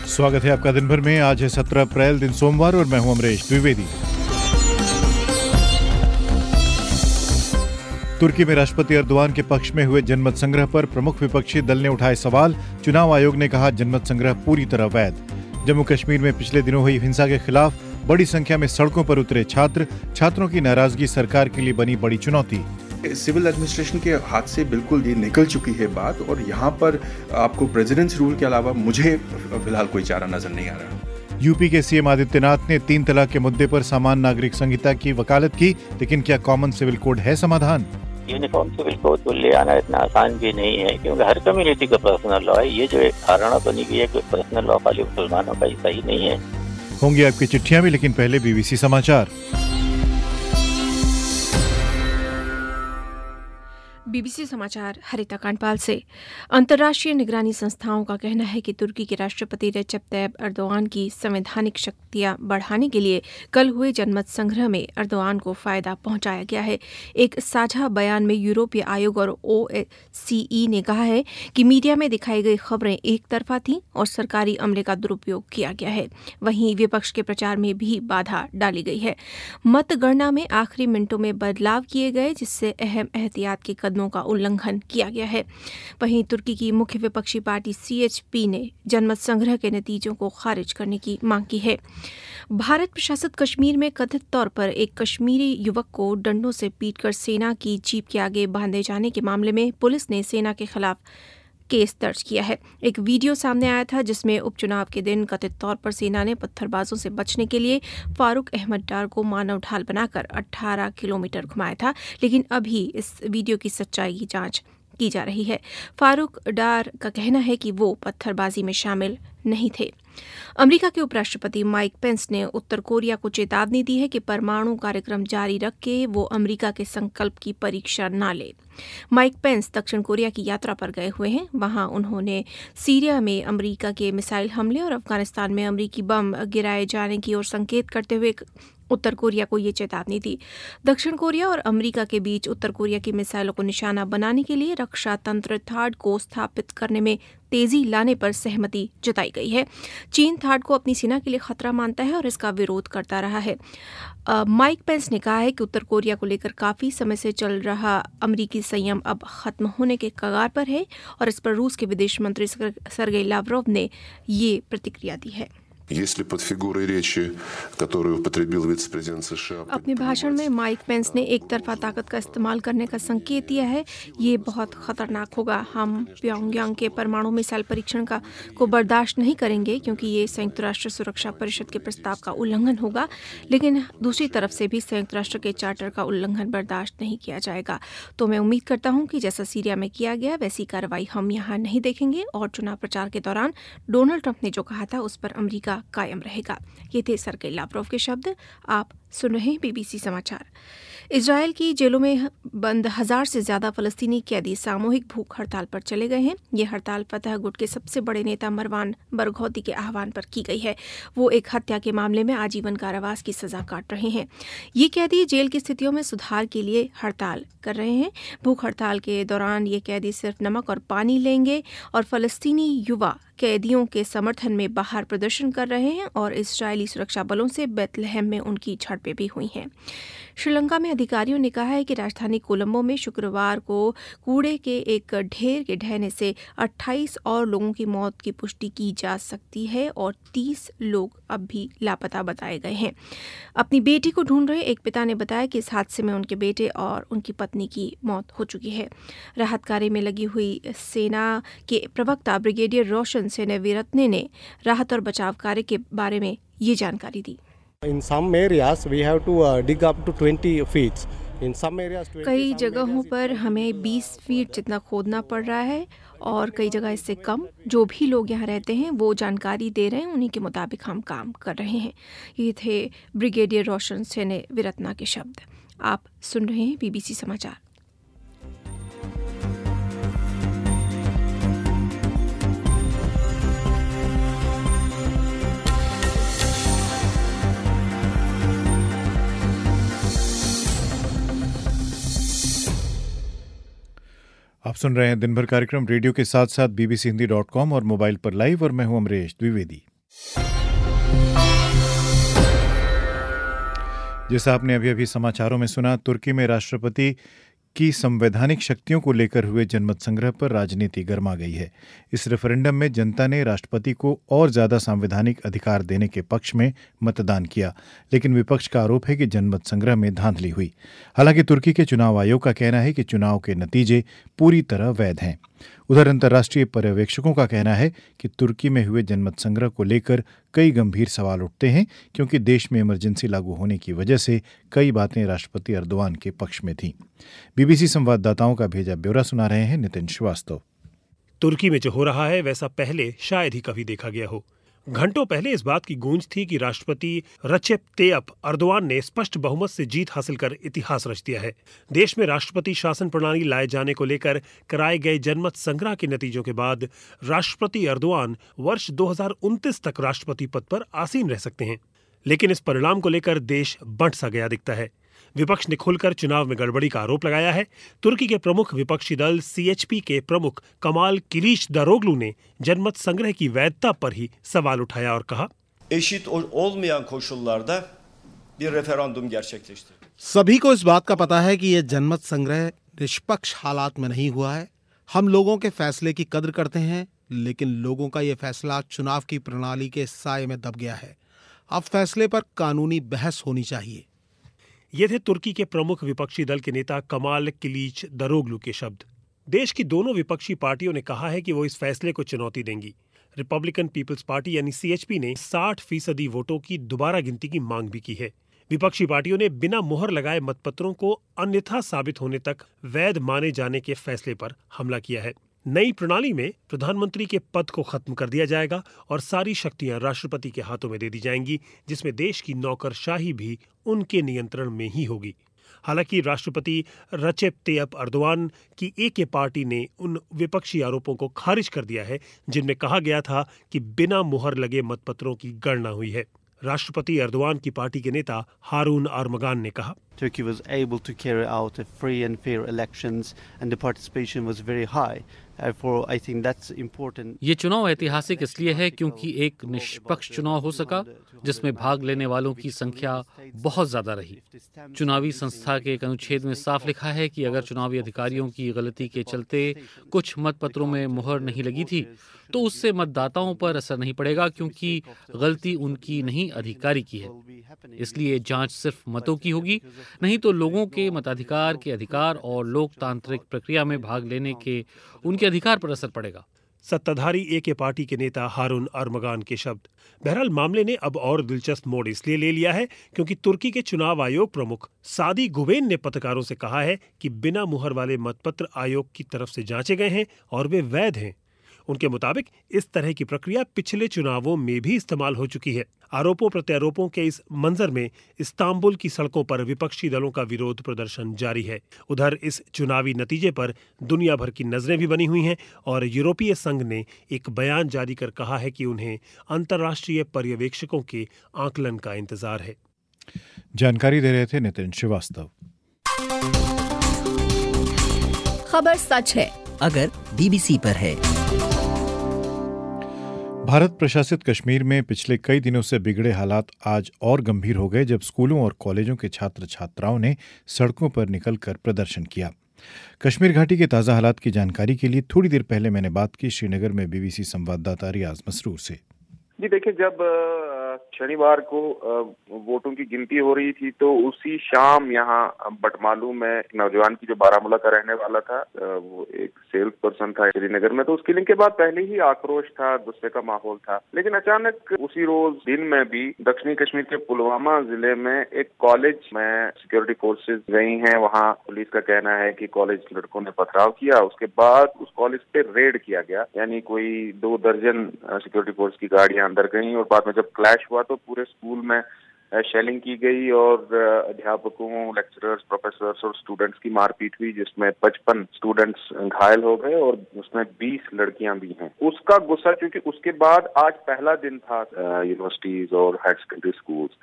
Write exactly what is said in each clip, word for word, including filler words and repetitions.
स्वागत है आपका दिन भर में। आज है सत्रह अप्रैल, दिन सोमवार, और मैं हूं अमरीश द्विवेदी। तुर्की में राष्ट्रपति एर्दोआन के पक्ष में हुए जनमत संग्रह पर प्रमुख विपक्षी दल ने उठाए सवाल। चुनाव आयोग ने कहा जनमत संग्रह पूरी तरह वैध। जम्मू कश्मीर में पिछले दिनों हुई हिंसा के खिलाफ बड़ी संख्या में सड़कों पर उतरे छात्र। छात्रों की नाराजगी सरकार के लिए बनी बड़ी चुनौती। सिविल एडमिनिस्ट्रेशन के हाथ से बिल्कुल ये निकल चुकी है बात, और यहाँ पर आपको प्रेसिडेंट्स रूल के अलावा मुझे फिलहाल कोई चारा नजर नहीं आ रहा। यूपी के सीएम आदित्यनाथ ने तीन तलाक के मुद्दे पर सामान्य नागरिक संहिता की वकालत की, लेकिन क्या कॉमन सिविल कोड है समाधान? यूनिफॉर्म सिविल कोड को ले आना इतना आसान भी नहीं है, क्योंकि हर कम्युनिटी का पर्सनल लॉ है। ये जो एक धारणा बनी हुई है कि पर्सनल लॉ खाली मुसलमानों का ही सही नहीं है। होंगी आपकी चिट्ठियां भी, लेकिन पहले बीबीसी समाचार। बीबीसी समाचार हरिता कांडपाल से। अंतर्राष्ट्रीय निगरानी संस्थाओं का कहना है कि तुर्की के राष्ट्रपति रेचेप तैयब एर्दोआन की संवैधानिक शक्तियां बढ़ाने के लिए कल हुए जनमत संग्रह में एर्दोआन को फायदा पहुंचाया गया है। एक साझा बयान में यूरोपीय आयोग और ओएससीई ने कहा है कि मीडिया में दिखाई गई खबरें एक तरफा थीं और सरकारी अमले का दुरुपयोग किया गया है। वहीं विपक्ष के प्रचार में भी बाधा डाली गई है। मतगणना में आखिरी मिनटों में बदलाव किए गए, जिससे अहम एहतियात के कदमों का उल्लंघन किया गया है। वहीं तुर्की की मुख्य विपक्षी पार्टी सीएचपी ने जनमत संग्रह के नतीजों को खारिज करने की मांग की है। भारत प्रशासित कश्मीर में कथित तौर पर एक कश्मीरी युवक को डंडों से पीटकर सेना की जीप के आगे बांधे जाने के मामले में पुलिस ने सेना के खिलाफ केस दर्ज किया है। एक वीडियो सामने आया था जिसमें उपचुनाव के दिन कथित तौर पर सेना ने पत्थरबाजों से बचने के लिए फारूक अहमद डार को मानव ढाल बनाकर अठारह किलोमीटर घुमाया था, लेकिन अभी इस वीडियो की सच्चाई की जांच की जा रही है। फारूक डार का कहना है कि वो पत्थरबाजी में शामिल नहीं थे। अमेरिका के उपराष्ट्रपति माइक पेंस ने उत्तर कोरिया को चेतावनी दी है कि परमाणु कार्यक्रम जारी रख के वो अमेरिका के संकल्प की परीक्षा न ले। माइक पेंस दक्षिण कोरिया की यात्रा पर गए हुए हैं। वहां उन्होंने सीरिया में अमेरिका के मिसाइल हमले और अफगानिस्तान में अमेरिकी बम गिराए जाने की ओर संकेत करते हुए उत्तर कोरिया को ये चेतावनी दी। दक्षिण कोरिया और अमेरिका के बीच उत्तर कोरिया की मिसाइलों को निशाना बनाने के लिए रक्षा तंत्र थाड को स्थापित करने में तेजी लाने पर सहमति जताई गई है। चीन थाड को अपनी सेना के लिए खतरा मानता है और इसका विरोध करता रहा है। आ, माइक पेंस ने कहा है कि उत्तर कोरिया को लेकर काफी समय से चल रहा अमेरिकी संयम अब खत्म होने के कगार पर है, और इस पर रूस के विदेश मंत्री सर्गेई लावरोव ने ये प्रतिक्रिया दी है। अपने भाषण में माइक पेंस ने एक तरफा ताकत का इस्तेमाल करने का संकेत दिया है। ये बहुत खतरनाक होगा। हम प्योंगयांग के परमाणु मिसाइल परीक्षण का को बर्दाश्त नहीं करेंगे, क्योंकि ये संयुक्त राष्ट्र सुरक्षा परिषद के प्रस्ताव का उल्लंघन होगा, लेकिन दूसरी तरफ से भी संयुक्त राष्ट्र के चार्टर का उल्लंघन बर्दाश्त नहीं किया जाएगा। तो मैं उम्मीद करता हूँ कि जैसा सीरिया में किया गया वैसी कार्रवाई हम यहाँ नहीं देखेंगे, और चुनाव प्रचार के दौरान डोनाल्ड ट्रंप ने जो कहा था उस पर अमेरिका कायम रहेगा। ये थे सर्गेई लावरोव के शब्द। आप सुन रहे हैं बीबीसी समाचार। इजरायल की जेलों में बंद हजार से ज्यादा फलस्तीनी कैदी सामूहिक भूख हड़ताल पर चले गए हैं। ये हड़ताल फतह गुट के सबसे बड़े नेता मरवान बरघौती के आह्वान पर की गई है। वो एक हत्या के मामले में आजीवन कारावास की सजा काट रहे हैं। ये कैदी जेल की स्थितियों में सुधार के लिए हड़ताल कर रहे हैं। भूख हड़ताल के दौरान ये कैदी सिर्फ नमक और पानी लेंगे, और फलस्तीनी युवा कैदियों के समर्थन में बाहर प्रदर्शन कर रहे हैं, और इस्राएली सुरक्षा बलों से बेथलेहम में उनकी झड़पें भी हुई हैं। श्रीलंका में अधिकारियों ने कहा है कि राजधानी कोलंबो में शुक्रवार को कूड़े के एक ढेर के ढहने से अट्ठाईस और लोगों की मौत की पुष्टि की जा सकती है, और तीस लोग अब भी लापता बताए गए हैं। अपनी बेटी को ढूंढ रहे एक पिता ने बताया कि इस हादसे में उनके बेटे और उनकी पत्नी की मौत हो चुकी है। राहत कार्य में लगी हुई सेना के प्रवक्ता ब्रिगेडियर रोशन सेनेविरत्ने ने राहत और बचाव कार्य के बारे में ये जानकारी दी। In some areas we have to uh, dig up to twenty feet. In some areas कई जगहों पर हमें बीस फीट जितना खोदना पड़ रहा है, और कई जगह इससे कम। जो भी लोग यहाँ रहते हैं वो जानकारी दे रहे हैं, उन्हीं के मुताबिक हम काम कर रहे हैं। ये थे ब्रिगेडियर रोशन सेनेविरत्ना के शब्द। आप सुन रहे हैं बीबीसी समाचार। आप सुन रहे हैं दिन भर कार्यक्रम रेडियो के साथ साथ बीबीसी हिंदी डॉट कॉम और मोबाइल पर लाइव, और मैं हूं अमरीश द्विवेदी। जैसा आपने अभी अभी समाचारों में सुना, तुर्की में राष्ट्रपति की संवैधानिक शक्तियों को लेकर हुए जनमत संग्रह पर राजनीति गर्मा गई है। इस रेफरेंडम में जनता ने राष्ट्रपति को और ज्यादा संवैधानिक अधिकार देने के पक्ष में मतदान किया, लेकिन विपक्ष का आरोप है कि जनमत संग्रह में धांधली हुई। हालांकि तुर्की के चुनाव आयोग का कहना है कि चुनाव के नतीजे पूरी तरह वैध हैं। उधर अंतर्राष्ट्रीय पर्यवेक्षकों का कहना है कि तुर्की में हुए जनमत संग्रह को लेकर कई गंभीर सवाल उठते हैं, क्योंकि देश में इमरजेंसी लागू होने की वजह से कई बातें राष्ट्रपति एर्दोआन के पक्ष में थीं। बीबीसी संवाददाताओं का भेजा ब्यौरा सुना रहे हैं नितिन श्रीवास्तव। तुर्की में जो हो रहा है वैसा पहले शायद ही कभी देखा गया हो। घंटों पहले इस बात की गूंज थी कि राष्ट्रपति रचेप तैयप एर्दोआन ने स्पष्ट बहुमत से जीत हासिल कर इतिहास रच दिया है। देश में राष्ट्रपति शासन प्रणाली लाए जाने को लेकर कराए गए जनमत संग्रह के नतीजों के बाद राष्ट्रपति एर्दोआन वर्ष दो हज़ार उनतीस तक राष्ट्रपति पद पर आसीन रह सकते हैं। लेकिन इस परिणाम को लेकर देश बंट सा गया दिखता है। विपक्ष ने खुलकर चुनाव में गड़बड़ी का आरोप लगाया है। तुर्की के प्रमुख विपक्षी दल सीएचपी के प्रमुख कमाल किलिचदारोग्लू ने जनमत संग्रह की वैधता पर ही सवाल उठाया और कहा, eşit olmayan koşullarda bir referandum gerçekleşti। सभी को इस बात का पता है कि यह जनमत संग्रह निष्पक्ष हालात में नहीं हुआ है। हम लोगों के फैसले की कद्र करते हैं, लेकिन लोगों का यह फैसला चुनाव की प्रणाली के साए में दब गया है। अब फैसले पर कानूनी बहस होनी चाहिए। ये थे तुर्की के प्रमुख विपक्षी दल के नेता कमाल किलिचदारोग्लू के शब्द। देश की दोनों विपक्षी पार्टियों ने कहा है कि वो इस फैसले को चुनौती देंगी। रिपब्लिकन पीपल्स पार्टी यानी सीएचपी ने साठ फीसदी वोटों की दोबारा गिनती की मांग भी की है। विपक्षी पार्टियों ने बिना मुहर लगाए मतपत्रों को अन्यथा साबित होने तक वैध माने जाने के फैसले पर हमला किया है। नई प्रणाली में प्रधानमंत्री के पद को खत्म कर दिया जाएगा और सारी शक्तियां राष्ट्रपति के हाथों में दे दी जाएंगी, जिसमें देश की नौकरशाही भी उनके नियंत्रण में ही होगी। हालांकि राष्ट्रपति रचेप तैयप एर्दोआन की एक पार्टी ने उन विपक्षी आरोपों को खारिज कर दिया है जिनमें कहा गया था कि बिना मुहर लगे मतपत्रों की गणना हुई है। राष्ट्रपति एर्दोआन की पार्टी के नेता हारून आर्मगान ने कहा, Turkey was able to carry out a free and fair elections and the participation was very high. Therefore, I think that's important. ये चुनाव ऐतिहासिक इसलिए है क्योंकि एक निष्पक्ष चुनाव हो सका जिसमें भाग लेने वालों की संख्या बहुत ज्यादा रही। चुनावी संस्था के एक अनुच्छेद में साफ लिखा है कि अगर चुनावी अधिकारियों की गलती के चलते कुछ मतपत्रों में मुहर नहीं लगी थी तो उससे मतदाताओं पर असर नहीं पड़ेगा, क्योंकि गलती उनकी नहीं अधिकारी की है। इसलिए जांच सिर्फ मतों की होगी, नहीं तो लोगों के मताधिकार के अधिकार और लोकतांत्रिक प्रक्रिया में भाग लेने के उनके अधिकार पर असर पड़ेगा। सत्ताधारी एके पार्टी के नेता हारून आर्मगान के शब्द। बहरहाल मामले ने अब और दिलचस्प मोड़ इसलिए ले लिया है क्योंकि तुर्की के चुनाव आयोग प्रमुख सादी गुवेन ने पत्रकारों से कहा है कि बिना मुहर वाले मतपत्र आयोग की तरफ से जांचे गए हैं और वे वैध हैं। उनके मुताबिक इस तरह की प्रक्रिया पिछले चुनावों में भी इस्तेमाल हो चुकी है। आरोपों प्रत्यारोपों के इस मंजर में इस्तांबुल की सड़कों पर विपक्षी दलों का विरोध प्रदर्शन जारी है। उधर इस चुनावी नतीजे पर दुनिया भर की नजरें भी बनी हुई हैं और यूरोपीय संघ ने एक बयान जारी कर कहा है कि उन्हें अंतर्राष्ट्रीय पर्यवेक्षकों के आकलन का इंतजार है। जानकारी दे रहे थे नितिन श्रीवास्तव। खबर सच है अगर बीबीसी पर है। भारत प्रशासित कश्मीर में पिछले कई दिनों से बिगड़े हालात आज और गंभीर हो गए जब स्कूलों और कॉलेजों के छात्र छात्राओं ने सड़कों पर निकलकर प्रदर्शन किया। कश्मीर घाटी के ताज़ा हालात की जानकारी के लिए थोड़ी देर पहले मैंने बात की श्रीनगर में बीबीसी संवाददाता रियाज मसरूर से। जी देखिए, जब शनिवार को वोटों की गिनती हो रही थी तो उसी शाम यहाँ बटमालू में एक नौजवान की जो बारामूला का रहने वाला था, वो एक सेल्स पर्सन था श्रीनगर में, तो उस किलिंग के बाद पहले ही आक्रोश था, गुस्से का माहौल था। लेकिन अचानक उसी रोज दिन में भी दक्षिणी कश्मीर के पुलवामा जिले में एक कॉलेज में सिक्योरिटी फोर्सेज गई हैं। वहाँ पुलिस का कहना है कि कॉलेज लड़कों ने पथराव किया, उसके बाद उस कॉलेज पे रेड किया गया, यानी कोई दो दर्जन सिक्योरिटी फोर्स की गाड़ियां अंदर गई और बाद में जब क्लैश हुआ तो पूरे स्कूल में शेलिंग की गई और अध्यापकों, लेक्चरर्स, प्रोफेसर्स और स्टूडेंट्स की मारपीट हुई, जिसमें पचपन स्टूडेंट्स घायल हो गए और उसमें बीस लड़कियां भी हैं। उसका गुस्सा, क्योंकि उसके बाद आज पहला दिन था यूनिवर्सिटीज और हायर सेकेंडरी स्कूल्स,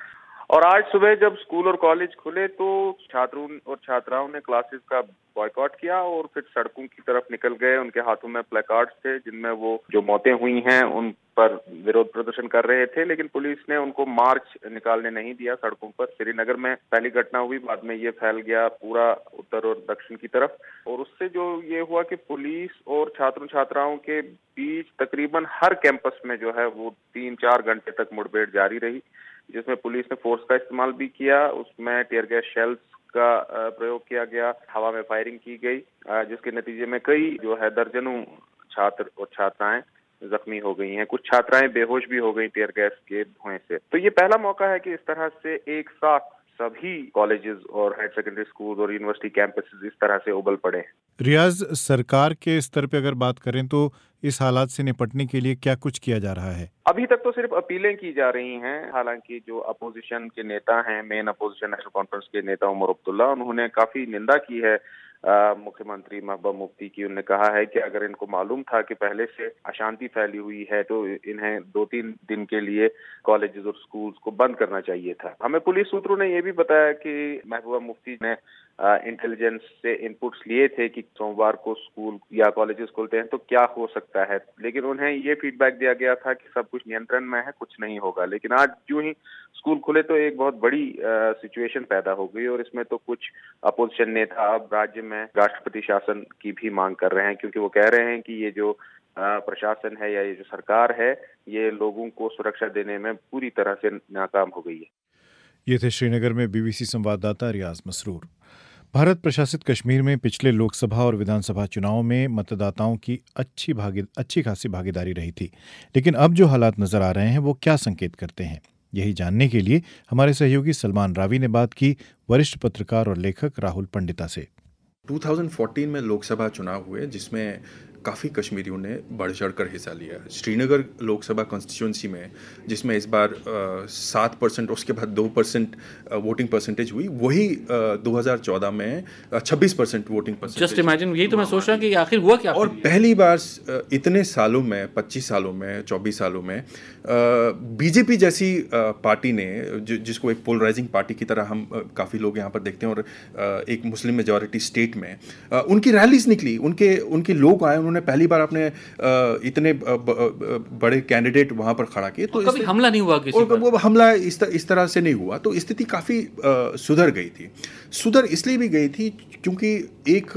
और आज सुबह जब स्कूल और कॉलेज खुले तो छात्रों और छात्राओं ने क्लासेस का बॉयकॉट किया और फिर सड़कों की तरफ निकल गए। उनके हाथों में प्लेकार्ड्स थे जिनमें वो जो मौतें हुई हैं उन पर विरोध प्रदर्शन कर रहे थे, लेकिन पुलिस ने उनको मार्च निकालने नहीं दिया सड़कों पर। श्रीनगर में पहली घटना हुई, बाद में ये फैल गया पूरा उत्तर और दक्षिण की तरफ, और उससे जो ये हुआ कि पुलिस और छात्रों छात्राओं के बीच तकरीबन हर कैंपस में जो है वो तीन चार घंटे तक मुठभेड़ जारी रही, जिसमें पुलिस ने फोर्स का इस्तेमाल भी किया। उसमें टियर गैस शेल्स का प्रयोग किया गया, हवा में फायरिंग की गई, जिसके नतीजे में कई जो है दर्जनों छात्र और छात्राएं जख्मी हो गई हैं। कुछ छात्राएं बेहोश भी हो गई टियर गैस के धुएं से। तो ये पहला मौका है कि इस तरह से एक साथ सभी कॉलेजेस और हायर सेकेंडरी स्कूल और यूनिवर्सिटी कैंपसेस इस तरह से उबल पड़े हैं। रियाज, सरकार के स्तर पे अगर बात करें तो इस हालात से निपटने के लिए क्या कुछ किया जा रहा है? अभी तक तो सिर्फ अपीलें की जा रही हैं। हालांकि जो अपोजिशन के नेता हैं, मेन अपोजिशन नेशनल कॉन्फ्रेंस के नेता उमर अब्दुल्ला, उन्होंने काफी निंदा की है मुख्यमंत्री महबूबा मुफ्ती की। उन्होंने कहा है कि अगर इनको मालूम था कि पहले से अशांति फैली हुई है तो इन्हें दो तीन दिन के लिए कॉलेजेस और स्कूल्स को बंद करना चाहिए था। हमें पुलिस सूत्रों ने यह भी बताया कि महबूबा मुफ्ती ने इंटेलिजेंस से इनपुट्स लिए थे कि सोमवार को स्कूल या कॉलेजेस खुलते हैं तो क्या हो सकता है, लेकिन उन्हें ये फीडबैक दिया गया था कि सब कुछ नियंत्रण में है, कुछ नहीं होगा। लेकिन आज जो ही स्कूल खुले तो एक बहुत बड़ी सिचुएशन पैदा हो गई, और इसमें तो कुछ अपोजिशन नेता अब राज्य में राष्ट्रपति शासन की भी मांग कर रहे हैं, क्योंकि वो कह रहे हैं कि ये जो प्रशासन है या ये जो सरकार है ये लोगों को सुरक्षा देने में पूरी तरह से नाकाम हो गई है। ये थे श्रीनगर में बीबीसी संवाददाता रियाज मसरूर। भारत प्रशासित कश्मीर में पिछले लोकसभा और विधानसभा चुनाव में मतदाताओं की अच्छी भागी अच्छी खासी भागीदारी रही थी, लेकिन अब जो हालात नजर आ रहे हैं वो क्या संकेत करते हैं? यही जानने के लिए हमारे सहयोगी सलमान रावी ने बात की वरिष्ठ पत्रकार और लेखक राहुल पंडिता से। दो हज़ार चौदह में लोकसभा चुनाव हुए जिसमें काफ़ी कश्मीरियों ने बढ़ चढ़ कर हिस्सा लिया। श्रीनगर लोकसभा कॉन्स्टिट्यूंसी में जिसमें इस बार सात परसेंट उसके बाद दो परसेंट वोटिंग परसेंटेज हुई, वही दो हज़ार चौदह में छब्बीस percent voting percentage. Just imagine, यही तो मैं सोच रहा कि आखिर हुआ क्या। और पहली बार इतने सालों में, पच्चीस सालों में, चौबीस सालों में बीजेपी जैसी पार्टी ने, जिसको एक पोलराइजिंग पार्टी की तरह हम काफ़ी लोग यहाँ पर देखते हैं, और एक मुस्लिम मेजॉरिटी स्टेट में उनकी रैलीज निकली, उनके उनके लोग आए, उन्होंने पहली बार अपने इतने बड़े कैंडिडेट वहां पर खड़ा किए। तो कभी हमला नहीं हुआ किसी पर। वो हमला इस तरह इस तरह से नहीं हुआ, तो स्थिति काफ़ी सुधर गई थी। सुधर इसलिए भी गई थी क्योंकि एक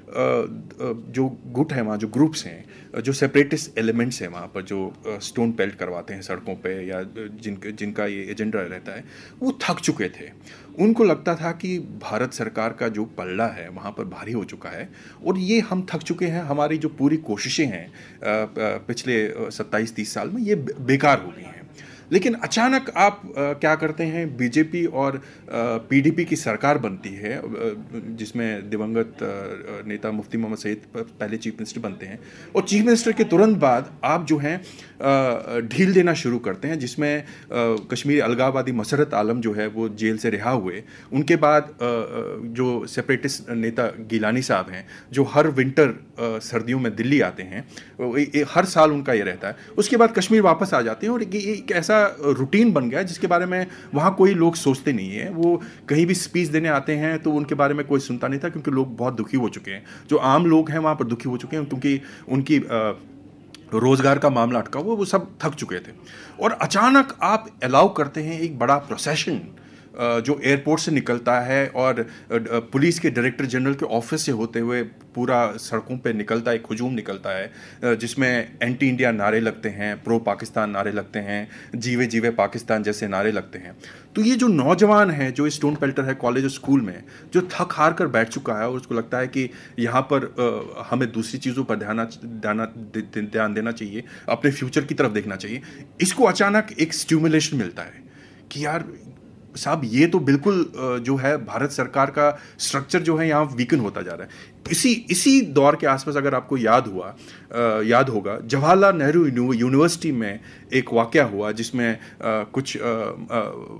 जो गुट है वहाँ, जो ग्रुप्स हैं, जो सेपरेटिस्ट एलिमेंट्स हैं वहाँ पर, जो स्टोन पेल्ट करवाते हैं सड़कों पे या जिन जिनका ये एजेंडा रहता है, वो थक चुके थे। उनको लगता था कि भारत सरकार का जो पलड़ा है वहाँ पर भारी हो चुका है और ये हम थक चुके हैं, हमारी जो पूरी कोशिशें हैं पिछले सत्ताईस तीस साल में ये बेकार हो गई हैं। लेकिन अचानक आप आ, क्या करते हैं, बीजेपी और पीडीपी की सरकार बनती है जिसमें दिवंगत आ, नेता मुफ्ती मोहम्मद सईद पहले चीफ मिनिस्टर बनते हैं, और चीफ मिनिस्टर के तुरंत बाद आप जो हैं ढील देना शुरू करते हैं, जिसमें कश्मीरी अलगाववादी मसरत आलम जो है वो जेल से रिहा हुए। उनके बाद आ, जो सेपरेटिस्ट नेता गिलानी साहब हैं, जो हर विंटर आ, सर्दियों में दिल्ली आते हैं, ए, ए, हर साल उनका ये रहता है। उसके बाद कश्मीर वापस आ जाते हैं, और ये एक ऐसा रूटीन बन गया जिसके बारे में वहाँ कोई लोग सोचते नहीं है। वो कहीं भी स्पीच देने आते हैं तो उनके बारे में कोई सुनता नहीं था, क्योंकि लोग बहुत दुखी हो चुके हैं। जो आम लोग हैं वहाँ पर दुखी हो चुके हैं, क्योंकि उनकी आ, रोजगार का मामला अटका हुआ, वो सब थक चुके थे। और अचानक आप अलाउ करते हैं एक बड़ा प्रोसेशन जो एयरपोर्ट से निकलता है और पुलिस के डायरेक्टर जनरल के ऑफिस से होते हुए पूरा सड़कों पे निकलता है, एक हुजूम निकलता है जिसमें एंटी इंडिया नारे लगते हैं, प्रो पाकिस्तान नारे लगते हैं, जीवे जीवे पाकिस्तान जैसे नारे लगते हैं। तो ये जो नौजवान है, जो स्टोन पेल्टर है कॉलेज और स्कूल में, जो थक हार कर बैठ चुका है और उसको लगता है कि यहाँ पर आ, हमें दूसरी चीज़ों पर ध्यान ध्यान देना चाहिए, अपने फ्यूचर की तरफ देखना चाहिए, इसको अचानक एक स्टिमुलेशन मिलता है कि यार साहब ये तो बिल्कुल जो है भारत सरकार का स्ट्रक्चर जो है यहाँ वीकन होता जा रहा है। इसी इसी दौर के आसपास अगर आपको याद हुआ आ, याद होगा, जवाहरलाल नेहरू यूनिवर्सिटी में एक वाकया हुआ जिसमें आ, कुछ आ, आ,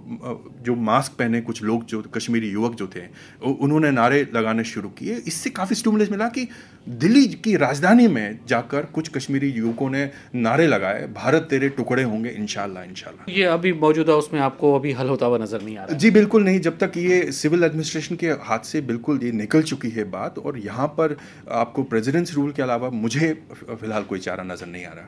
जो मास्क पहने कुछ लोग जो कश्मीरी युवक जो थे उन्होंने नारे लगाने शुरू किए। इससे काफ़ी स्टिमुलस मिला कि दिल्ली की राजधानी में जाकर कुछ कश्मीरी युवकों ने नारे लगाए, भारत तेरे टुकड़े होंगे इंशाल्लाह इंशाल्लाह। ये अभी मौजूदा उसमें आपको अभी हल होता हुआ नजर नहीं आ रहा है? जी बिल्कुल नहीं, जब तक ये सिविल एडमिनिस्ट्रेशन के हाथ से बिल्कुल ये निकल चुकी है बात, और यहाँ पर आपको प्रेसिडेंट्स रूल के अलावा मुझे फिलहाल कोई चारा नजर नहीं आ रहा।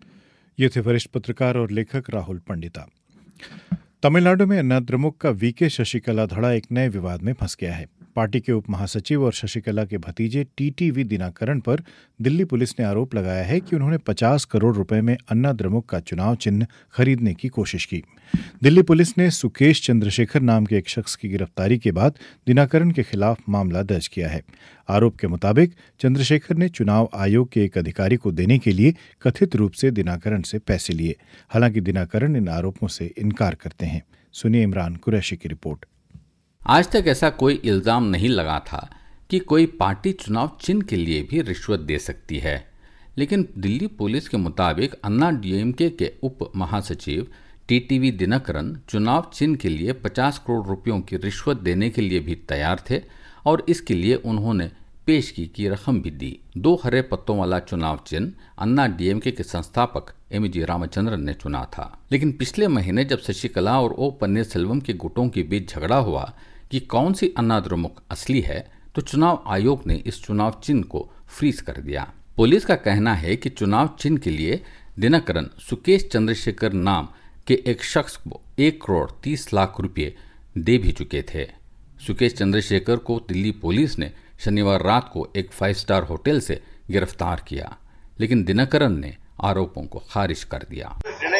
ये थे वरिष्ठ पत्रकार और लेखक राहुल पंडिता। तमिलनाडु में अन्नाद्रमुक का वीके शशिकला धड़ा एक नए विवाद में फंस गया है। पार्टी के उप महासचिव और शशिकला के भतीजे टीटीवी दिनाकरण पर दिल्ली पुलिस ने आरोप लगाया है कि उन्होंने पचास करोड़ रुपए में अन्नाद्रमुक का चुनाव चिन्ह खरीदने की कोशिश की। दिल्ली पुलिस ने सुकेश चंद्रशेखर नाम के एक शख्स की गिरफ्तारी के बाद दिनाकरण के खिलाफ मामला दर्ज किया है। आरोप के मुताबिक चंद्रशेखर ने चुनाव आयोग के एक अधिकारी को देने के लिए कथित रूप से दिनाकरण से पैसे लिए। हालांकि दिनाकरण इन आरोपों से इनकार करते हैं। सुनिए इमरान कुरैशी की रिपोर्ट। आज तक ऐसा कोई इल्जाम नहीं लगा था कि कोई पार्टी चुनाव चिन्ह के लिए भी रिश्वत दे सकती है, लेकिन दिल्ली पुलिस के मुताबिक अन्ना डीएमके के उप महासचिव टीटीवी दिनकरन चुनाव चिन्ह के लिए पचास करोड़ रुपयों की रिश्वत देने के लिए भी तैयार थे और इसके लिए उन्होंने पेशगी की रकम भी दी। दो हरे पत्तों वाला चुनाव चिन्ह अन्ना डीएमके के संस्थापक एम जी रामचंद्रन ने चुना था, लेकिन पिछले महीने जब शशिकला और ओ पन्नीरसेल्वम के गुटों के बीच झगड़ा हुआ कि कौन सी अन्नाद्रमुक असली है, तो चुनाव आयोग ने इस चुनाव चिन्ह को फ्रीज कर दिया। पुलिस का कहना है कि चुनाव चिन्ह के लिए दिनकरन सुकेश चंद्रशेखर नाम के एक शख्स को एक करोड़ तीस लाख रुपए दे भी चुके थे। सुकेश चंद्रशेखर को दिल्ली पुलिस ने शनिवार रात को एक फाइव स्टार होटल से गिरफ्तार किया, लेकिन दिनकरन ने आरोपों को खारिज कर दिया।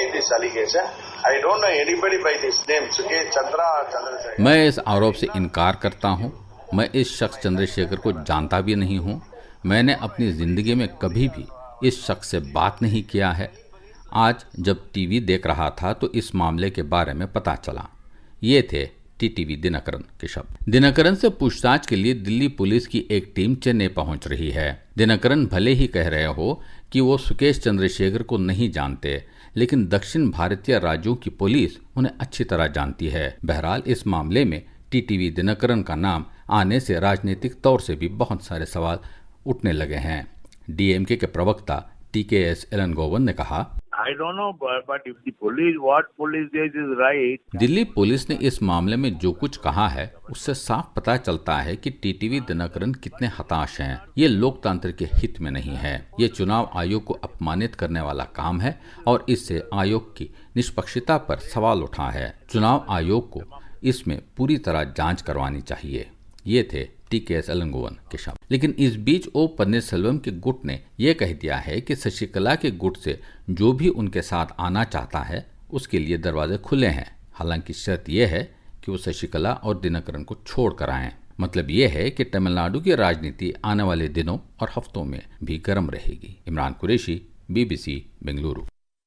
मैं इस आरोप से इनकार करता हूं। मैं इस शख्स चंद्रशेखर को जानता भी नहीं हूं। मैंने अपनी जिंदगी में कभी भी इस शख्स से बात नहीं किया है। आज जब टीवी देख रहा था तो इस मामले के बारे में पता चला। ये थे टीटीवी दिनकरन के शब्द। दिनकरन से पूछताछ के लिए दिल्ली पुलिस की एक टीम चेन्नई पहुंच रही है। दिनकरन भले ही कह रहे हो कि वो सुकेश चंद्रशेखर को नहीं जानते, लेकिन दक्षिण भारतीय राज्यों की पुलिस उन्हें अच्छी तरह जानती है। बहरहाल इस मामले में टीटीवी दिनकरन का नाम आने से राजनीतिक तौर से भी बहुत सारे सवाल उठने लगे हैं। डीएमके के प्रवक्ता टी के एस एलनगोवन ने कहा, I don't know, but, but if the police, what police says is right. Delhi police ने इस मामले में जो कुछ कहा है उससे साफ पता चलता है कि टीटीवी दिनकरन कितने हताश हैं। ये लोकतंत्र के हित में नहीं है। ये चुनाव आयोग को अपमानित करने वाला काम है और इससे आयोग की निष्पक्षता पर सवाल उठा है। चुनाव आयोग को इसमें पूरी तरह जांच करवानी चाहिए। ये थे टी के एस एलनगोवन के शब्द। लेकिन इस बीच ओ पन्नीरसेल्वम के गुट ने यह कह दिया है कि शशिकला के गुट से जो भी उनके साथ आना चाहता है उसके लिए दरवाजे खुले हैं। हालांकि शर्त यह है कि वो शशिकला और दिनकरन को छोड़ कर आएं। मतलब यह है कि तमिलनाडु की राजनीति आने वाले दिनों और हफ्तों में भी गर्म रहेगी। इमरान कुरैशी, बीबीसी बेंगलुरु।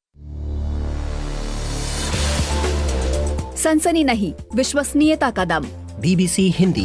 सनसनी नहीं, विश्वसनीयता का दम। बीबीसी हिंदी।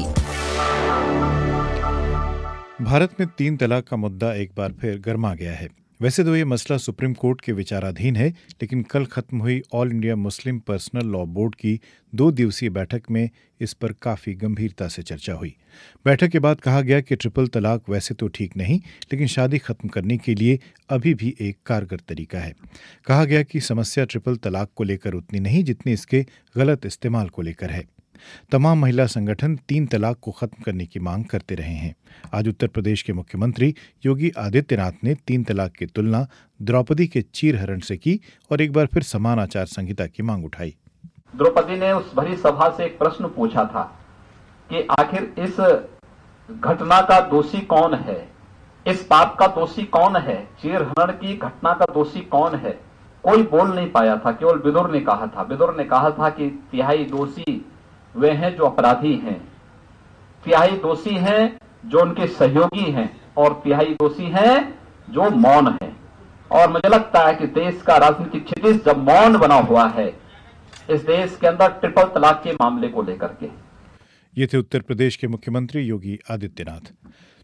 भारत में तीन तलाक का मुद्दा एक बार फिर गर्मा गया है। वैसे तो ये मसला सुप्रीम कोर्ट के विचाराधीन है, लेकिन कल खत्म हुई all India Muslim personal law board की दो दिवसीय बैठक में इस पर काफ़ी गंभीरता से चर्चा हुई। बैठक के बाद कहा गया कि ट्रिपल तलाक वैसे तो ठीक नहीं, लेकिन शादी खत्म करने के लिए अभी भी एक कारगर तरीका है। कहा गया कि समस्या ट्रिपल तलाक को लेकर उतनी नहीं जितनी इसके गलत इस्तेमाल को लेकर है। तमाम महिला संगठन तीन तलाक को खत्म करने की मांग करते रहे हैं। आज उत्तर प्रदेश के मुख्यमंत्री योगी आदित्यनाथ ने तीन तलाक की तुलना द्रौपदी के चीरहरण से की और एक बार फिर समान आचार संहिता की मांग उठाई। द्रौपदी ने उस भरी सभा से एक प्रश्न पूछा था कि आखिर इस घटना का दोषी कौन है, इस पाप का दोषी कौन है, चीरहरण की घटना का दोषी कौन है। कोई बोल नहीं पाया था, केवल विदुर ने कहा था। विदुर ने कहा था कि तिहाई दोषी वे हैं जो अपराधी हैं, तिहाई दोषी हैं जो उनके सहयोगी हैं और तिहाई दोषी हैं जो मौन हैं। और मुझे लगता है कि देश का राजनीतिक क्षितिज जब मौन बना हुआ है इस देश के अंदर ट्रिपल तलाक के मामले को लेकर के। ये थे उत्तर प्रदेश के मुख्यमंत्री योगी आदित्यनाथ।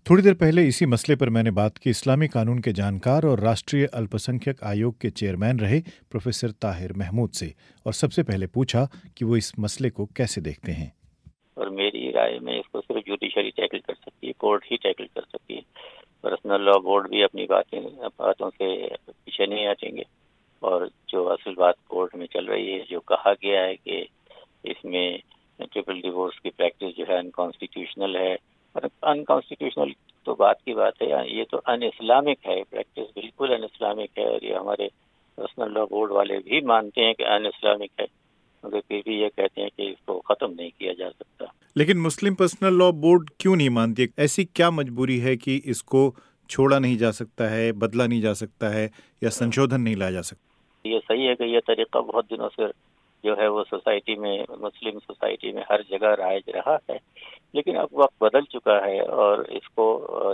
थोड़ी देर पहले इसी मसले पर मैंने बात की इस्लामी कानून के जानकार और राष्ट्रीय अल्पसंख्यक आयोग के चेयरमैन रहे प्रोफेसर ताहिर महमूद से, और सबसे पहले पूछा कि वो इस मसले को कैसे देखते हैं। और मेरी राय में इसको सिर्फ जुडिशरी टैकल कर सकती है, कोर्ट ही टैकल कर सकती है। पर्सनल लॉ बोर्ड भी अपनी बातें बातों से पीछे नहीं हटेंगे, और जो असल बात कोर्ट में चल रही है, जो कहा गया है कि इसमें ट्रिपल डिवोर्स की प्रैक्टिस जो है अनकॉन्स्टिट्यूशनल है, और अनकॉन्स्टिट्यूशनल तो बात की बात है, ये तो अन इस्लामिक है, प्रैक्टिस बिल्कुल अन इस्लामिक है, और ये हमारे पर्सनल लॉ बोर्ड वाले भी मानते हैं कि अन इस्लामिक है, मगर फिर भी ये कहते हैं कि इसको ख़त्म नहीं किया जा सकता। लेकिन मुस्लिम पर्सनल लॉ बोर्ड क्यों नहीं मानती? ऐसी क्या मजबूरी है कि इसको छोड़ा नहीं जा सकता है, बदला नहीं जा सकता है, या संशोधन नहीं लाया जा सकता? ये सही है कि यह तरीका बहुत दिनों से जो है वो सोसाइटी में, मुस्लिम सोसाइटी में हर जगह राइज रहा है, लेकिन अब वक्त बदल चुका है और इसको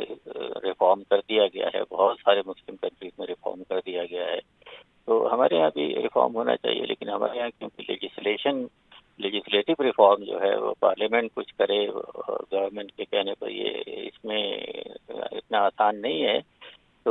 रिफॉर्म कर दिया गया है। बहुत सारे मुस्लिम कंट्रीज में रिफॉर्म कर दिया गया है, तो हमारे यहाँ भी रिफॉर्म होना चाहिए। लेकिन हमारे यहाँ क्योंकि लेजिस्लेशन लेजिस्लेटिव रिफॉर्म जो है वो पार्लियामेंट कुछ करे गवर्नमेंट के कहने पर, ये इसमें इतना आसान नहीं है, तो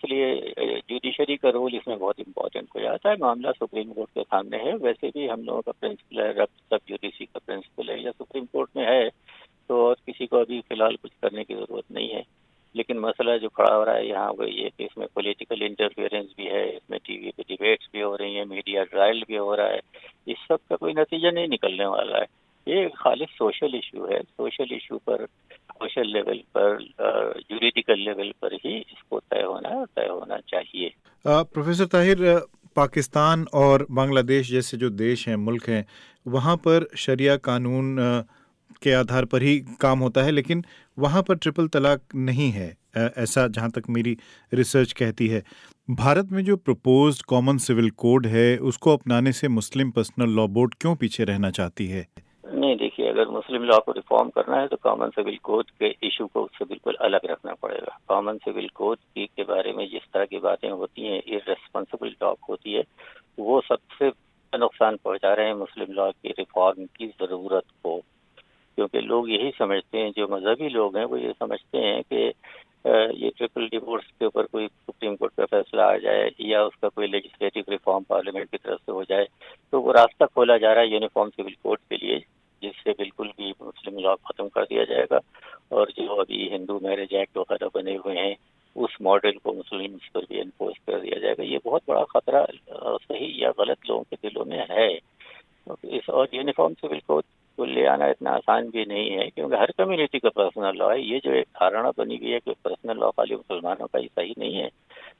इसलिए जुडिशरी का रोल इसमें बहुत इम्पोर्टेंट हो जाता है। मामला सुप्रीम कोर्ट के सामने है, वैसे भी हम लोगों का प्रिंसिपल है, रब्त सब जुडिशरी का प्रिंसिपल है, या सुप्रीम कोर्ट में है, तो और किसी को अभी फिलहाल कुछ करने की ज़रूरत नहीं है। लेकिन मसला जो खड़ा हो रहा है यहाँ वो ये कि इसमें पॉलिटिकल इंटरफेरेंस भी है, इसमें टीवी पे डिबेट्स भी हो रही हैं, मीडिया ट्रायल भी हो रहा है, इस सब का कोई नतीजा नहीं निकलने वाला है। ये खालिस सोशल इशू है, सोशल इशू पर, सोशल लेवल पर, जुरिडिकल लेवल पर ही इसको तय होना है, तय होना चाहिए। प्रोफेसर ताहिर, पाकिस्तान और बांग्लादेश जैसे जो देश हैं, मुल्क हैं, वहाँ पर शरिया कानून के आधार पर ही काम होता है, लेकिन वहाँ पर ट्रिपल तलाक नहीं है, ऐसा जहाँ तक मेरी रिसर्च कहती है। भारत में जो प्रपोज्ड कॉमन सिविल कोड है उसको अपनाने से मुस्लिम पर्सनल लॉ बोर्ड क्यों पीछे रहना चाहती है? नहीं, देखिए, अगर मुस्लिम लॉ को रिफॉर्म करना है तो कॉमन सिविल कोड के इशू को उससे बिल्कुल अलग रखना पड़ेगा। कॉमन सिविल कोड की के बारे में जिस तरह की बातें होती हैं, इर्रेस्पॉन्सिबल टॉक होती है, वो सबसे नुकसान पहुंचा रहे हैं मुस्लिम लॉ की रिफॉर्म की ज़रूरत को। क्योंकि लोग यही समझते हैं, जो मजहबी लोग हैं वो ये समझते हैं कि ये ट्रिपल डिवोर्स के ऊपर कोई सुप्रीम कोर्ट का फैसला आ जाए या उसका कोई लेजिस्लेटिव रिफॉर्म पार्लियामेंट की तरफ से हो जाए तो वो रास्ता खोला जा रहा है यूनिफॉर्म सिविल कोड के लिए, जिससे बिल्कुल भी मुस्लिम लॉ खत्म कर दिया जाएगा, और जो अभी हिंदू मैरिज एक्ट वगैरह बने हुए हैं उस मॉडल को मुस्लिम्स पर भी इन्फोर्स कर दिया जाएगा। ये बहुत बड़ा खतरा सही या गलत लोगों के दिलों में है। इस और यूनिफॉर्म सिविल कोड को ले आना इतना आसान भी नहीं है, क्योंकि हर कम्युनिटी का पर्सनल लॉ है। ये जो एक धारणा बनी हुई है कि पर्सनल लॉ खाली मुसलमानों का ही, सही नहीं है।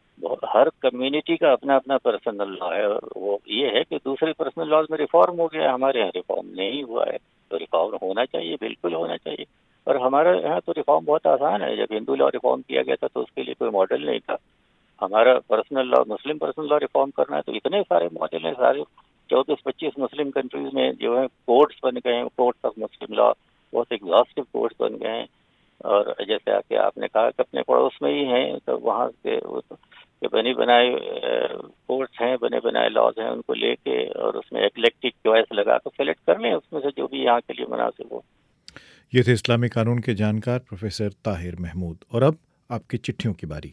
हर कम्युनिटी का अपना अपना पर्सनल लॉ है। वो ये है कि दूसरे पर्सनल लॉज में रिफॉर्म हो गया, हमारे यहाँ रिफॉर्म नहीं हुआ है, तो रिफॉर्म होना चाहिए, बिल्कुल होना चाहिए। और हमारे यहाँ तो रिफॉर्म बहुत आसान है। जब हिंदू लॉ रिफॉर्म किया गया था तो उसके लिए कोई मॉडल नहीं था। हमारा personal law, Muslim personal law reform करना है तो इतने सारे मॉडल हैं, सारे चौबीस पच्चीस मुस्लिम कंट्रीज में जो है कोर्ट्स बन गए हैं, कोर्ट्स ऑफ मुस्लिम लॉ, बहुत एग्जॉस्टिव कोर्ट्स बन गए हैं। और जैसे आके आपने कहा कि अपने पड़ोस में ही हैं, तो वहाँ से ये बनी बनाए कोर्ट्स हैं, बने बनाए लॉज हैं, उनको लेके और उसमें इक्लेक्टिक चॉइस लगा कर सेलेक्ट कर लें उसमें से जो भी यहाँ के लिए मुनासिब हो। ये थे इस्लामी कानून के जानकार प्रोफेसर ताहिर महमूद। और अब आपकी चिट्ठियों की बारी।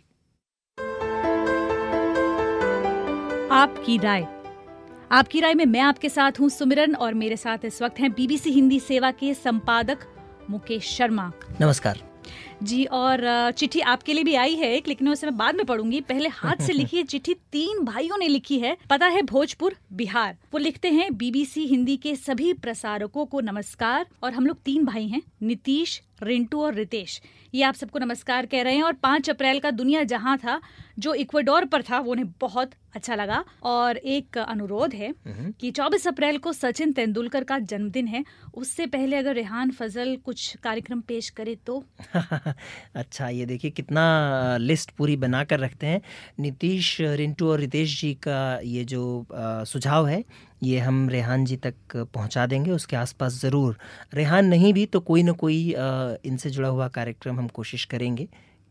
आपकी राय आपकी राय में मैं आपके साथ हूं सुमिरन, और मेरे साथ इस वक्त हैं बीबीसी हिंदी सेवा के संपादक मुकेश शर्मा। नमस्कार जी। और चिट्ठी आपके लिए भी आई है एक, लेकिन उसे मैं बाद में पढ़ूंगी। पहले हाथ से लिखी है चिट्ठी, तीन भाइयों ने लिखी है, पता है भोजपुर, बिहार। वो लिखते हैं, बीबीसी हिंदी के सभी प्रसारकों को नमस्कार। और हम लोग तीन भाई हैं, नीतीश, रिंटू और रितेश। ये आप सबको नमस्कार कह रहे हैं। और पाँच अप्रैल का दुनिया जहां था जो इक्वाडोर पर था वो उन्हें बहुत अच्छा लगा। और एक अनुरोध है कि चौबीस अप्रैल को सचिन तेंदुलकर का जन्मदिन है, उससे पहले अगर रेहान फजल कुछ कार्यक्रम पेश करे तो। अच्छा, ये देखिए कितना लिस्ट पूरी बना कर रखते हैं। नीतीश, रिंटू और रितेश जी का ये जो आ, सुझाव है ये हम रेहान जी तक पहुंचा देंगे। उसके आसपास ज़रूर, रेहान नहीं भी तो कोई ना कोई आ, इनसे जुड़ा हुआ कार्यक्रम हम कोशिश करेंगे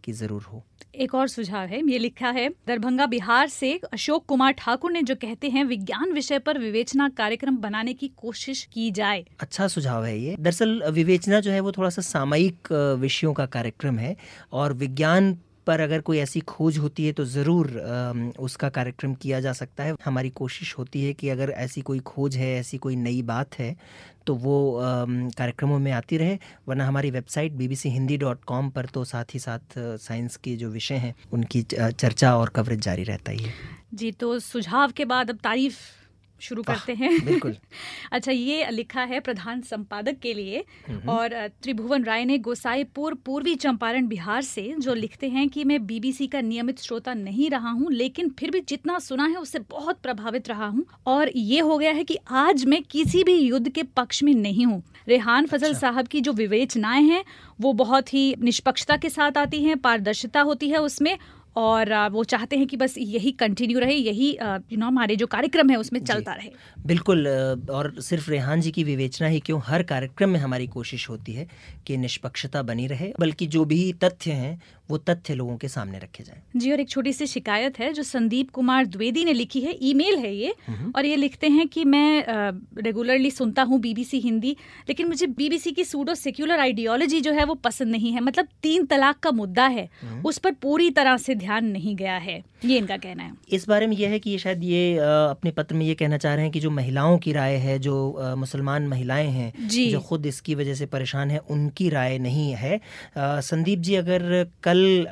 की ज़रूर हो। एक और सुझाव है, ये लिखा है दरभंगा बिहार से अशोक कुमार ठाकुर ने, जो कहते हैं विज्ञान विषय पर विवेचना कार्यक्रम बनाने की कोशिश की जाए। अच्छा सुझाव है ये। दरअसल विवेचना जो है वो थोड़ा सा सामयिक विषयों का कार्यक्रम है, और विज्ञान पर अगर कोई ऐसी खोज होती है तो ज़रूर उसका कार्यक्रम किया जा सकता है। हमारी कोशिश होती है कि अगर ऐसी कोई खोज है, ऐसी कोई नई बात है तो वो कार्यक्रमों में आती रहे, वरना हमारी website B B C Hindi dot com पर तो साथ ही साथ साइंस के जो विषय हैं उनकी चर्चा और कवरेज जारी रहता ही है। जी, तो सुझाव के बाद अब तारीफ शुरू करते हैं। बिल्कुल। अच्छा, ये लिखा है प्रधान संपादक के लिए, और त्रिभुवन राय ने गोसाईपुर पूर्वी चंपारण बिहार से, जो लिखते हैं कि मैं बीबीसी का नियमित श्रोता नहीं रहा हूं, लेकिन फिर भी जितना सुना है उससे बहुत प्रभावित रहा हूं, और ये हो गया है कि आज मैं किसी भी युद्ध के पक्ष में नहीं हूं। रेहान फजल अच्छा। साहब की जो विवेचनाएं हैं वो बहुत ही निष्पक्षता के साथ आती हैं, पारदर्शिता होती है उसमें, और वो चाहते हैं कि बस यही कंटिन्यू रहे, यही यू नो हमारे जो कार्यक्रम है उसमें चलता रहे। बिल्कुल, और सिर्फ रेहान जी की विवेचना ही क्यों, हर कार्यक्रम में हमारी कोशिश होती है कि निष्पक्षता बनी रहे, बल्कि जो भी तथ्य हैं वो तथ्य लोगों के सामने रखे जाएं। जी, और एक छोटी सी शिकायत है जो संदीप कुमार द्विवेदी ने लिखी है, ईमेल है ये, और ये लिखते हैं कि मैं रेगुलरली सुनता हूँ बीबीसी हिंदी, लेकिन मुझे बीबीसी की सूडो सेक्युलर आइडियोलॉजी जो है वो पसंद नहीं है। मतलब तीन तलाक का मुद्दा है, उस पर पूरी तरह से ध्यान नहीं गया है, ये इनका कहना है। इस बारे में यह है कि ये शायद ये अपने पत्र में ये कहना चाह रहे हैं कि जो महिलाओं की राय है, जो मुसलमान महिलाएं हैं जो खुद इसकी वजह से परेशान है, उनकी राय नहीं है। संदीप जी, अगर कल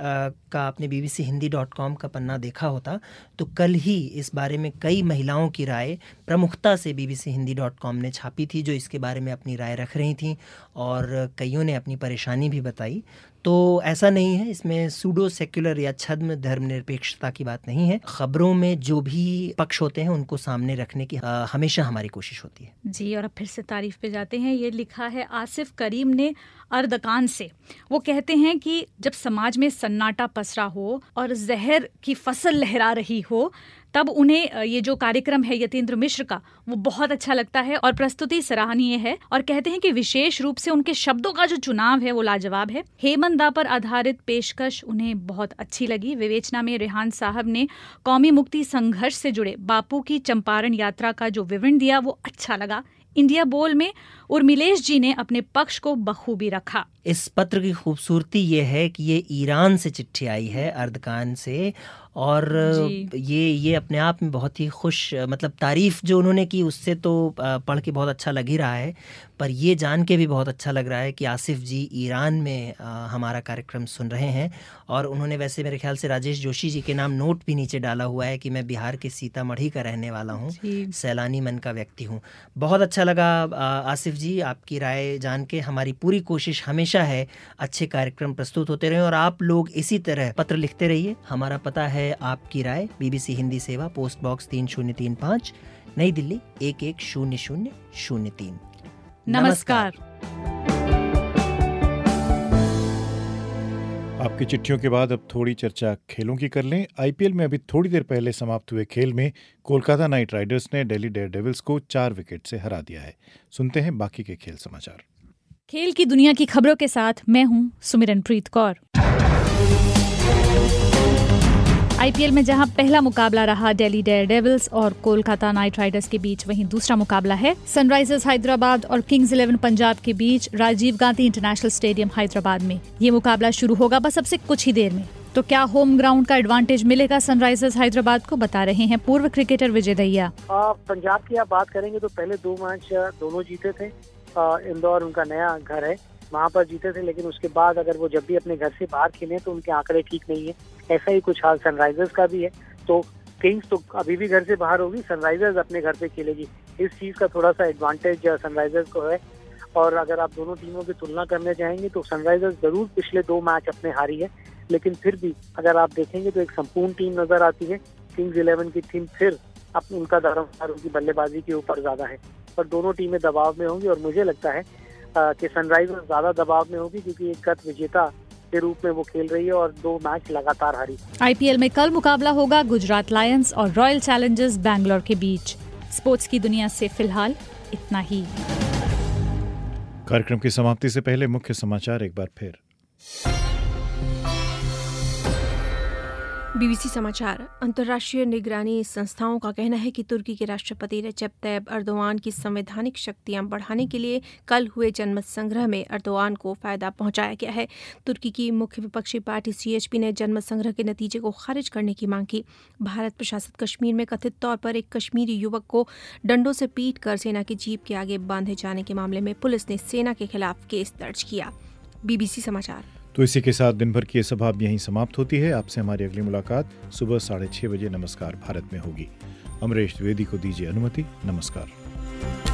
का आपने B B C Hindi dot com का पन्ना देखा होता तो कल ही इस बारे में कई महिलाओं की राय प्रमुखता से B B C Hindi dot com ने छापी थी, जो इसके बारे में अपनी राय रख रही थी, और कईयों ने अपनी परेशानी भी बताई। तो ऐसा नहीं है, इसमें सूडो सेक्युलर या छद्म धर्मनिरपेक्षता की बात नहीं है। खबरों में जो भी पक्ष होते हैं उनको सामने रखने की आ, हमेशा हमारी कोशिश होती है। जी, और अब फिर से तारीफ पे जाते हैं। ये लिखा है आसिफ करीम ने अर्दकान से। वो कहते हैं कि जब समाज में सन्नाटा पसरा हो और जहर की फसल लहरा रही हो, तब उन्हें ये जो कार्यक्रम है यतीन्द्र मिश्र का वो बहुत अच्छा लगता है और प्रस्तुति सराहनीय है, और कहते हैं कि विशेष रूप से उनके शब्दों का जो चुनाव है वो लाजवाब है। हेमंदा पर आधारित पेशकश उन्हें बहुत अच्छी लगी। विवेचना में रेहान साहब ने कौमी मुक्ति संघर्ष से जुड़े बापू की चंपारण यात्रा का जो विवरण दिया वो अच्छा लगा। इंडिया बोल में उर्मिलेश जी ने अपने पक्ष को बखूबी रखा। इस पत्र की खूबसूरती ये है कि ये ईरान से चिट्ठी आई है, अर्दकान से, और ये ये अपने आप में बहुत ही खुश, मतलब तारीफ जो उन्होंने की उससे तो पढ़ के बहुत अच्छा लग ही रहा है, पर ये जान के भी बहुत अच्छा लग रहा है कि आसिफ जी ईरान में आ, हमारा कार्यक्रम सुन रहे हैं। और उन्होंने वैसे मेरे ख्याल से राजेश जोशी जी के नाम नोट भी नीचे डाला हुआ है कि मैं बिहार के सीतामढ़ी का रहने वाला हूँ, सैलानी मन का व्यक्ति हूँ। बहुत अच्छा लगा आसिफ जी, आपकी राय जान के। हमारी पूरी कोशिश हमेशा है अच्छे कार्यक्रम प्रस्तुत होते रहे, और आप लोग इसी तरह पत्र लिखते रहिए। हमारा पता है आपकी राय, बीबीसी हिंदी सेवा, पोस्ट बॉक्स तीन शून्य तीन पाँच, नई दिल्ली एक एक शून्य शून्य शून्य तीन। नमस्कार। आपकी चिट्ठियों के बाद अब थोड़ी चर्चा खेलों की कर लें। आईपीएल में अभी थोड़ी देर पहले समाप्त हुए खेल में कोलकाता नाइट राइडर्स ने दिल्ली डेयरडेविल्स को चार विकेट से हरा दिया है। सुनते हैं बाकी के खेल समाचार। खेल की दुनिया की खबरों के साथ मैं हूं सुमिरनप्रीत कौर। आईपीएल में जहां पहला मुकाबला रहा दिल्ली डेयरडेविल्स और कोलकाता नाइट राइडर्स के बीच, वहीं दूसरा मुकाबला है सनराइजर्स हैदराबाद और किंग्स इलेवन पंजाब के बीच राजीव गांधी इंटरनेशनल स्टेडियम हैदराबाद में। ये मुकाबला शुरू होगा बस अब से कुछ ही देर में। तो क्या होम ग्राउंड का एडवांटेज मिलेगा सनराइजर्स हैदराबाद को, बता रहे हैं पूर्व क्रिकेटर विजय दहिया। पंजाब की आप बात करेंगे तो पहले दो मैच दोनों जीते थे। इंदौर उनका नया घर है, वहाँ पर जीते थे, लेकिन उसके बाद अगर वो जब भी अपने घर से बाहर खेले तो उनके आंकड़े ठीक नहीं है। ऐसा ही कुछ हाल सनराइजर्स का भी है। तो किंग्स तो अभी भी घर से बाहर होगी, सनराइजर्स अपने घर पे खेलेगी। इस चीज का थोड़ा सा एडवांटेज सनराइजर्स को है। और अगर आप दोनों टीमों की तुलना करने चाहेंगे तो सनराइजर्स जरूर पिछले दो मैच अपने हारी है, लेकिन फिर भी अगर आप देखेंगे तो एक संपूर्ण टीम नजर आती है। किंग्स इलेवन की टीम फिर अब उनका दारोमदार उनकी बल्लेबाजी के ऊपर ज्यादा है, पर दोनों टीमें दबाव में होंगी और मुझे लगता है कि सनराइजर्स ज्यादा दबाव में होगी क्योंकि एक गत विजेता के रूप में वो खेल रही है और दो मैच लगातार हारी। आईपीएल में कल मुकाबला होगा गुजरात लायंस और रॉयल चैलेंजर्स बैंगलोर के बीच। स्पोर्ट्स की दुनिया से फिलहाल इतना ही। कार्यक्रम की समाप्ति से पहले मुख्य समाचार एक बार फिर। बीबीसी समाचार। अंतर्राष्ट्रीय निगरानी संस्थाओं का कहना है कि तुर्की के राष्ट्रपति रेचेप तैयब अर्दोआन की संवैधानिक शक्तियां बढ़ाने के लिए कल हुए जनमत संग्रह में अर्दोआन को फायदा पहुंचाया गया है। तुर्की की मुख्य विपक्षी पार्टी सीएचपी ने जनमत संग्रह के नतीजे को खारिज करने की मांग की। भारत प्रशासित कश्मीर में कथित तौर पर एक कश्मीरी युवक को डंडों से पीट कर सेना की जीप के आगे बांधे जाने के मामले में पुलिस ने सेना के खिलाफ केस दर्ज किया। बीबीसी समाचार। तो इसी के साथ दिन भर की ये सभा अब यहीं समाप्त होती है। आपसे हमारी अगली मुलाकात सुबह साढ़े छह बजे नमस्कार भारत में होगी। अमरेश द्विवेदी को दीजिए अनुमति। नमस्कार।